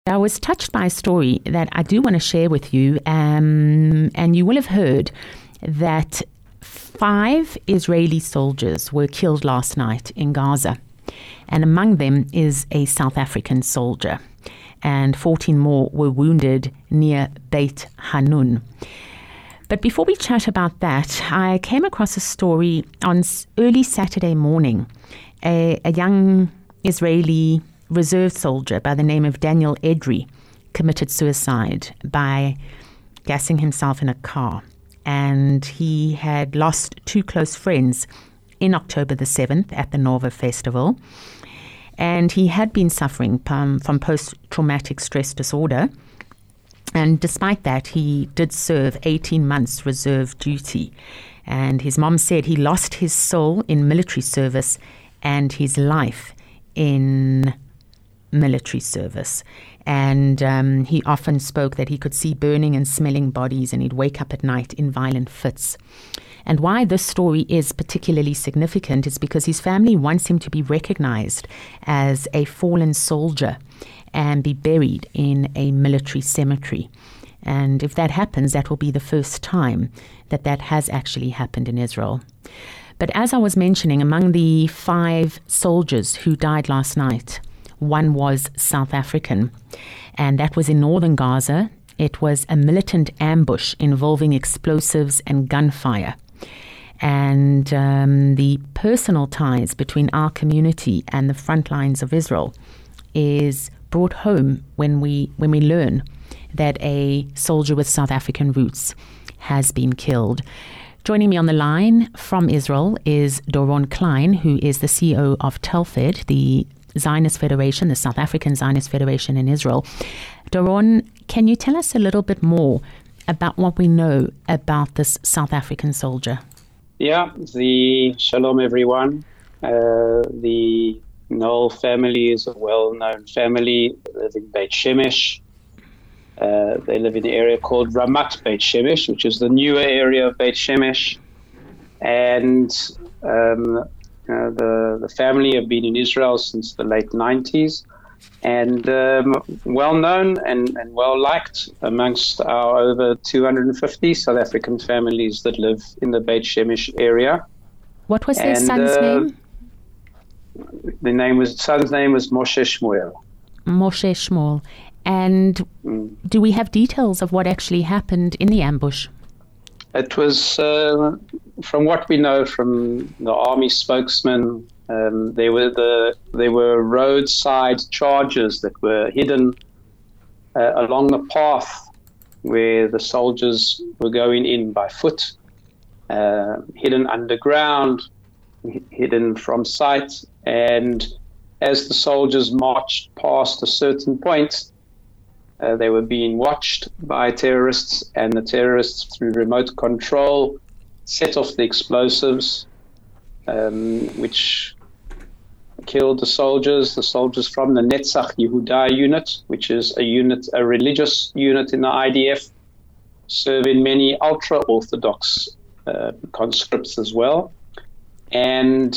I was touched by a story that I do want to share with you, and you will have heard that 5 Israeli soldiers were killed last night in Gaza, and among them is a South African soldier, and 14 more were wounded near Beit Hanun. But before we chat about that, I came across a story on early Saturday morning. A young Israeli reserve soldier by the name of Daniel Edry committed suicide by gassing himself in a car. And he had lost 2 close friends in October the 7th at the Nova Festival. And he had been suffering from post-traumatic stress disorder. And despite that, he did serve 18 months reserve duty. And his mom said he lost his soul in military service and his life in military service. And he often spoke that he could see burning and smelling bodies, and he'd wake up at night in violent fits. And why this story is particularly significant is because his family wants him to be recognized as a fallen soldier and be buried in a military cemetery. And if that happens, that will be the first time that has actually happened in Israel. But as I was mentioning, among the 5 soldiers who died last night, one was South African, and that was in northern Gaza. It was a militant ambush involving explosives and gunfire. And the personal ties between our community and the front lines of Israel is brought home when we learn that a soldier with South African roots has been killed. Joining me on the line from Israel is Doron Klein, who is the CEO of Telfed, the Zionist Federation, the South African Zionist Federation in Israel. Doron, can you tell us a little bit more about what we know about this South African soldier? Yeah, shalom everyone. The Noel family is a well-known family. They live in Beit Shemesh. They live in the area called Ramat Beit Shemesh, which is the newer area of Beit Shemesh. And the family have been in Israel since the late 90s, and well-known and well-liked amongst our over 250 South African families that live in the Beit Shemesh area. What was their son's name? The son's name was Moshe Shmuel. Moshe Shmuel. And do we have details of what actually happened in the ambush? It was, from what we know from the army spokesman, they were roadside charges that were hidden along the path where the soldiers were going in by foot, hidden underground, hidden from sight. And as the soldiers marched past a certain point, they were being watched by terrorists, and the terrorists, through remote control, set off the explosives, which killed the soldiers from the Netzach Yehuda unit, which is a religious unit in the IDF, serving many ultra-Orthodox conscripts as well. And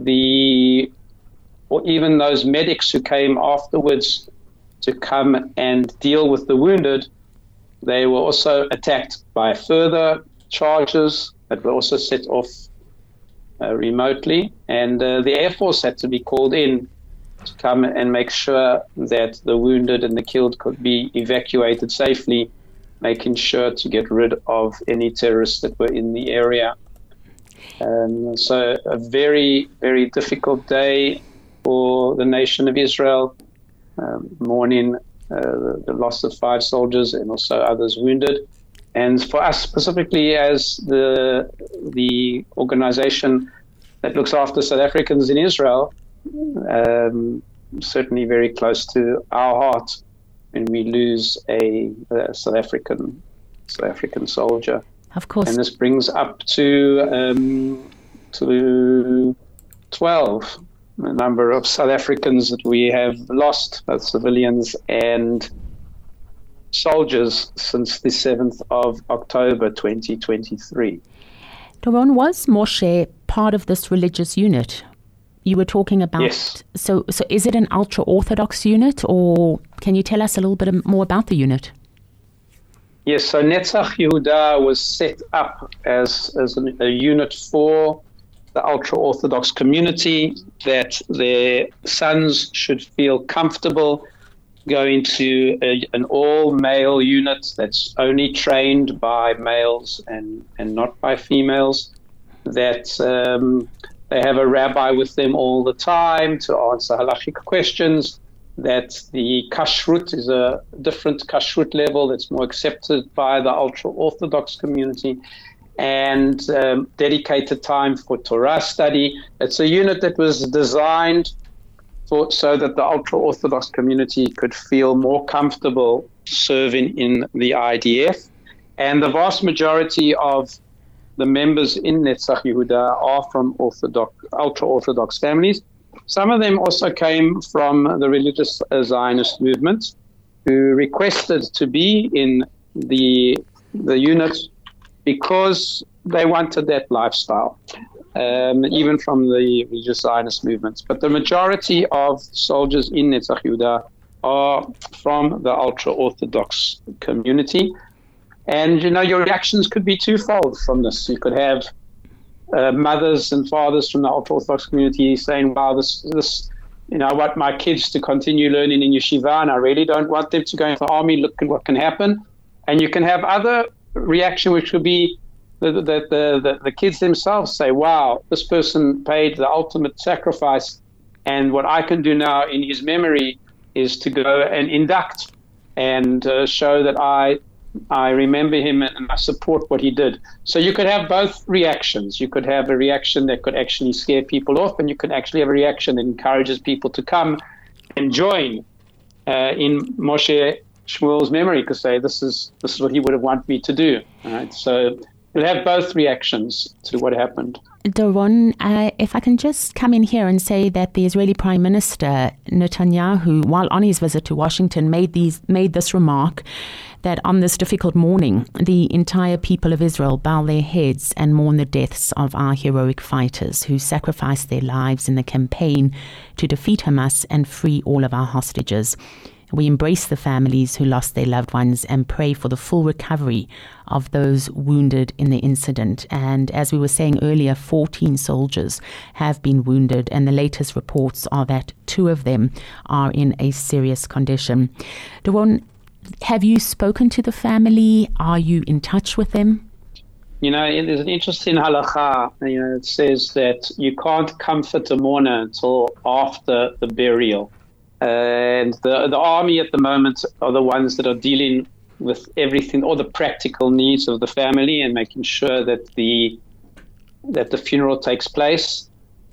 even those medics who came afterwards to come and deal with the wounded, they were also attacked by further charges that were also set off remotely. And the Air Force had to be called in to come and make sure that the wounded and the killed could be evacuated safely, making sure to get rid of any terrorists that were in the area. So a very, very difficult day for the nation of Israel, mourning the loss of 5 soldiers and also others wounded. And for us specifically, as the organization that looks after South Africans in Israel, certainly very close to our heart when we lose a South African soldier. Of course. And this brings up to 12 the number of South Africans that we have lost, both civilians and soldiers, since the 7th of October 2023. Doron, was Moshe part of this religious unit? you were talking about. Yes. So is it an ultra-Orthodox unit, or can you tell us a little bit more about the unit? Yes, so Netzach Yehuda was set up as a unit for the ultra-Orthodox community, that their sons should feel comfortable going to an all-male unit that's only trained by males and not by females, that they have a rabbi with them all the time to answer halachic questions, that the kashrut is a different kashrut level that's more accepted by the ultra-Orthodox community, and dedicated time for Torah study. It's a unit that was designed so that the ultra-Orthodox community could feel more comfortable serving in the IDF. And the vast majority of the members in Netzach Yehuda are from ultra-Orthodox families. Some of them also came from the religious Zionist movement, who requested to be in the unit because they wanted that lifestyle, even from the religious Zionist movements. But the majority of soldiers in Netzach Yehuda are from the ultra-Orthodox community. And, your reactions could be twofold from this. You could have mothers and fathers from the ultra-Orthodox community saying, wow, this, I want my kids to continue learning in yeshiva, and I really don't want them to go into the army. Look at what can happen. And you can have other reaction, which would be the kids themselves say, wow, this person paid the ultimate sacrifice, and what I can do now in his memory is to go and induct and show that I remember him and I support what he did. So you could have both reactions. You could have a reaction that could actually scare people off, and you could actually have a reaction that encourages people to come and join in Moshe Shmuel's memory, to say this is what he would have wanted me to do. All right? So you'll have both reactions to what happened. Doron, if I can just come in here and say that the Israeli Prime Minister Netanyahu, while on his visit to Washington, made this remark that on this difficult morning, the entire people of Israel bow their heads and mourn the deaths of our heroic fighters who sacrificed their lives in the campaign to defeat Hamas and free all of our hostages. We embrace the families who lost their loved ones and pray for the full recovery of those wounded in the incident. And as we were saying earlier, 14 soldiers have been wounded, and the latest reports are that 2 of them are in a serious condition. Doron, have you spoken to the family? Are you in touch with them? There's an interesting halakha. It says that you can't comfort a mourner until after the burial. And the army at the moment are the ones that are dealing with everything, all the practical needs of the family, and making sure that the funeral takes place.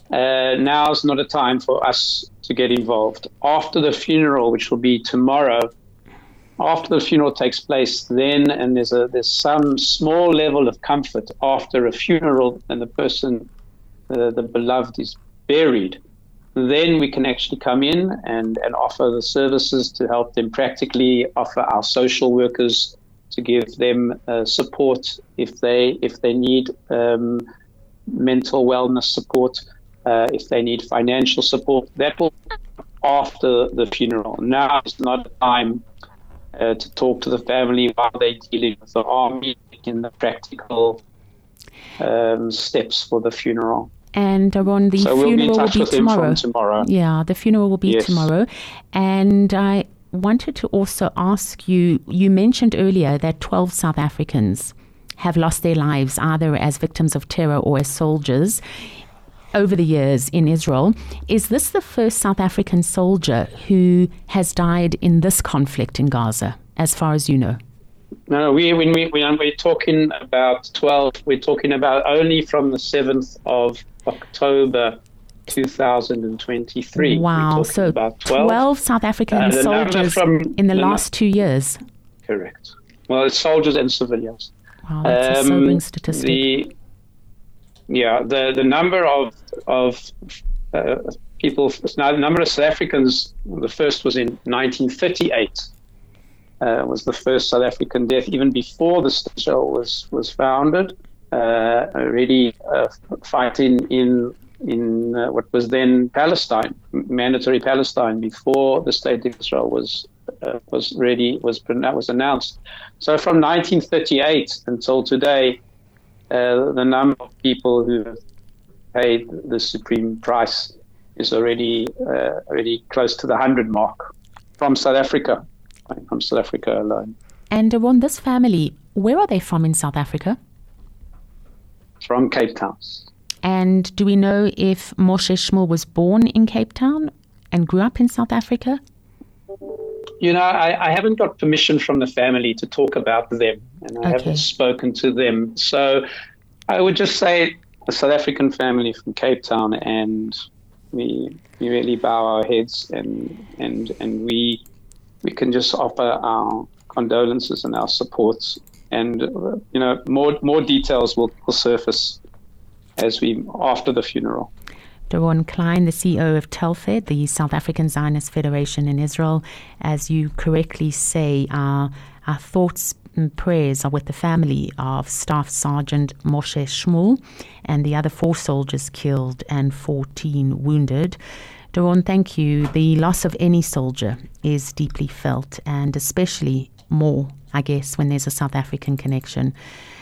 Now's not a time for us to get involved. After the funeral, which will be tomorrow, after the funeral takes place, then, and there's some small level of comfort after a funeral and the person, the beloved, is buried, then we can actually come in and offer the services to help them practically, offer our social workers to give them support if they need mental wellness support, if they need financial support. That will come after the funeral. Now is not a time to talk to the family while they're dealing with the army, in the practical steps for the funeral. And Doron, the funeral will be tomorrow. Yeah, the funeral will be tomorrow. And I wanted to also ask you, you mentioned earlier that 12 South Africans have lost their lives either as victims of terror or as soldiers over the years in Israel. Is this the first South African soldier who has died in this conflict in Gaza, as far as you know? No, when we're talking about 12, we're talking about only from the 7th of October 2023. Wow, so about 12 South African soldiers in the last 2 years. Correct. Well, it's soldiers and civilians. Wow, that's a sobering statistic. The number of people, the number of South Africans, the first was in 1938. Was the first South African death, even before the Seychelles was founded, already fighting in what was then Palestine, mandatory Palestine, before the state of Israel was announced. So from 1938 until today, the number of people who have paid the supreme price is already close to the 100 mark from South Africa alone. And Doron, this family, where are they from in South Africa? From Cape Town. And do we know if Moshe Shmuel was born in Cape Town and grew up in South Africa? I haven't got permission from the family to talk about them, and I haven't spoken to them. So I would just say a South African family from Cape Town, and we really bow our heads, and we can just offer our condolences and our support. And more details will surface after the funeral. Doron Klein, the CEO of Telfed, the South African Zionist Federation in Israel. As you correctly say, our thoughts and prayers are with the family of Staff Sergeant Moshe Shmuel and the other 4 soldiers killed and 14 wounded. Doron, thank you. The loss of any soldier is deeply felt, and especially more, I guess, when there's a South African connection.